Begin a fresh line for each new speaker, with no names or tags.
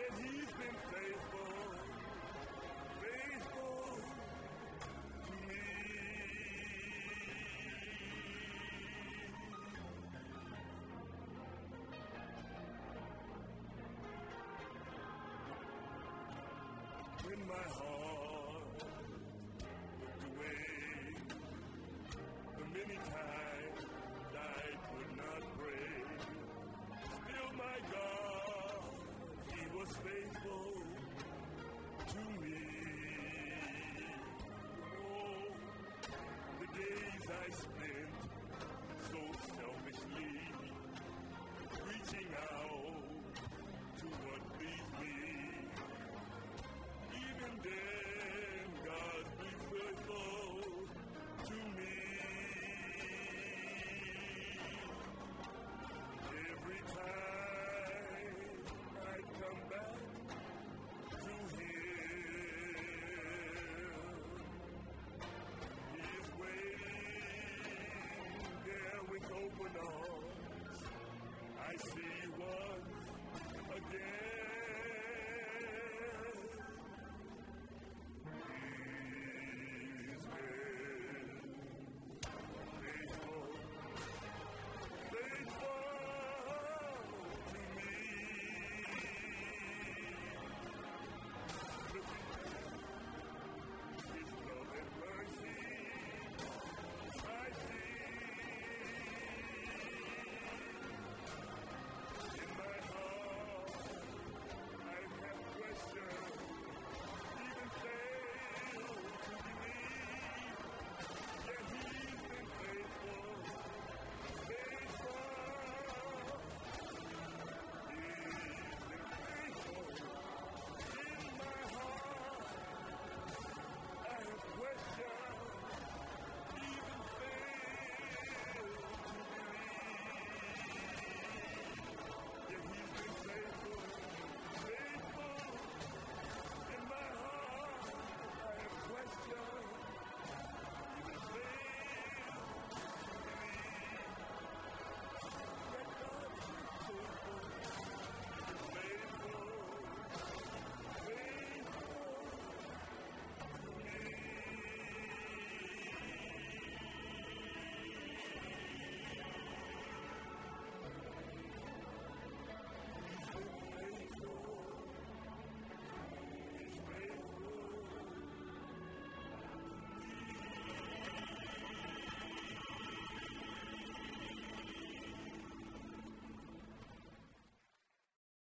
that he's been faithful, faithful to me. When my heart looked away, the many times I could not pray, still my God, he was faithful to me. Oh, the days I spent so selfishly, reaching out to what pleased me. Even then, God's been faithful to me. Every time I come back to Him, He is waiting there with open arms. I see you once again.